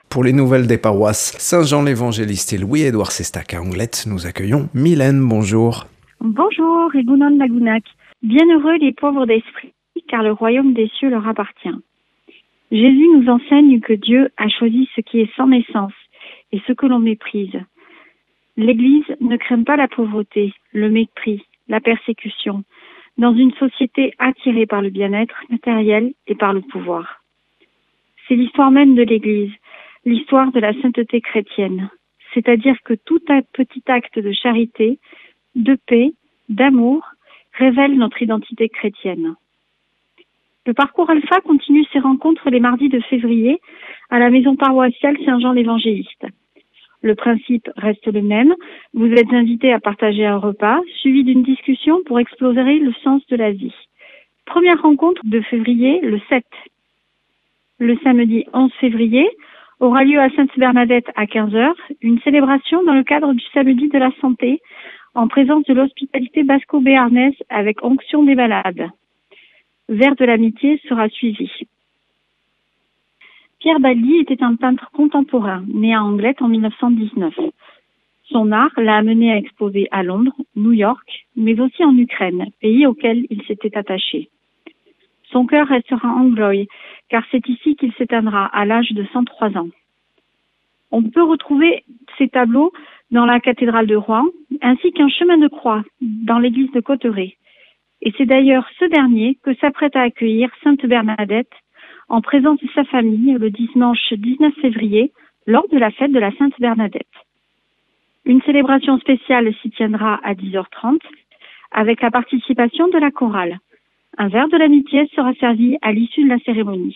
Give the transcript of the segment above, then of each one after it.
Pour les nouvelles des paroisses Saint-Jean-l'Évangéliste et Louis-Édouard Sestac à Anglet, nous accueillons Mylène. Bonjour. Bonjour, Egunon Lagunac. Bienheureux les pauvres d'esprit, car le royaume des cieux leur appartient. Jésus nous enseigne que Dieu a choisi ce qui est sans naissance et ce que l'on méprise. L'Église ne craint pas la pauvreté, le mépris, la persécution, dans une société attirée par le bien-être matériel et par le pouvoir. C'est l'histoire même de l'Église, l'histoire de la sainteté chrétienne, c'est-à-dire que tout un petit acte de charité, de paix, d'amour, révèle notre identité chrétienne. Le parcours Alpha continue ses rencontres les mardis de février à la maison paroissiale Saint-Jean-l'Évangéliste. Le principe reste le même. Vous êtes invités à partager un repas, suivi d'une discussion pour explorer le sens de la vie. Première rencontre de février, le 7. Le samedi 11 février aura lieu à Sainte-Bernadette à 15h, une célébration dans le cadre du samedi de la santé, en présence de l'hospitalité basco-béarnaise avec onction des malades. Vers de l'amitié sera suivi. Pierre Baldi était un peintre contemporain, né à Anglet en 1919. Son art l'a amené à exposer à Londres, New York, mais aussi en Ukraine, pays auquel il s'était attaché. Son cœur restera anglois, car c'est ici qu'il s'éteindra à l'âge de 103 ans. On peut retrouver ces tableaux dans la cathédrale de Rouen, ainsi qu'un chemin de croix dans l'église de Cauterets. Et c'est d'ailleurs ce dernier que s'apprête à accueillir Sainte Bernadette en présence de sa famille le dimanche 19 février lors de la fête de la Sainte Bernadette. Une célébration spéciale s'y tiendra à 10h30 avec la participation de la chorale. Un verre de l'amitié sera servi à l'issue de la cérémonie.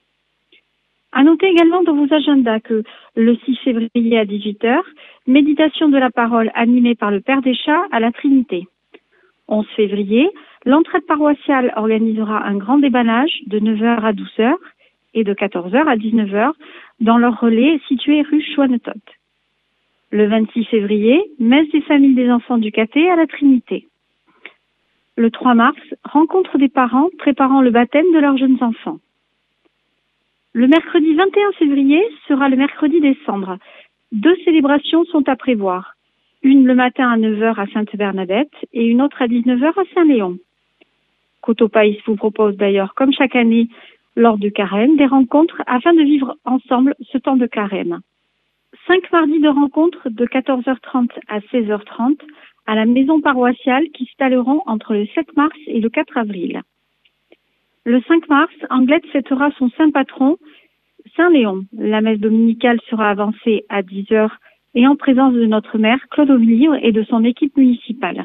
À noter également dans vos agendas que le 6 février à 18h, méditation de la parole animée par le Père des Chats à la Trinité. 11 février, l'entraide paroissiale organisera un grand débannage de 9h à 12h et de 14h à 19h dans leur relais situé rue Chouanetot. Le 26 février, messe des familles des enfants du caté à la Trinité. Le 3 mars, rencontre des parents préparant le baptême de leurs jeunes enfants. Le mercredi 21 février sera le mercredi des cendres. 2 célébrations sont à prévoir. Une le matin à 9h à Sainte-Bernadette et une autre à 19h à Saint-Léon. Cotopaïs vous propose d'ailleurs, comme chaque année, lors du carême, des rencontres afin de vivre ensemble ce temps de carême. 5 mardis de rencontres de 14h30 à 16h30 à la maison paroissiale qui s'installeront entre le 7 mars et le 4 avril. Le 5 mars, Anglet fêtera son saint patron, Saint-Léon. La messe dominicale sera avancée à 10h et en présence de notre maire, Claude Auvillier, et de son équipe municipale.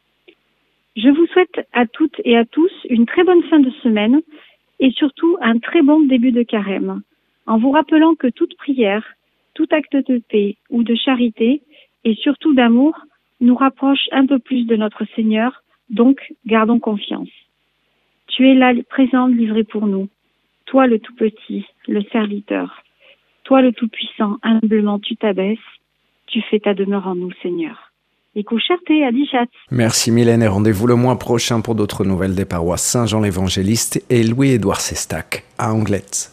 Je vous souhaite à toutes et à tous une très bonne fin de semaine et surtout un très bon début de carême, en vous rappelant que toute prière, tout acte de paix ou de charité et surtout d'amour nous rapproche un peu plus de notre Seigneur, donc gardons confiance. Tu es là présent, livré pour nous. Toi le tout petit, le serviteur. Toi le tout puissant, humblement tu t'abaisses. Tu fais ta demeure en nous, Seigneur. Et coucherte à Dichat. Merci Mylène et rendez-vous le mois prochain pour d'autres nouvelles des paroisses Saint-Jean-l'Évangéliste et Louis-Édouard Sestac à Anglet.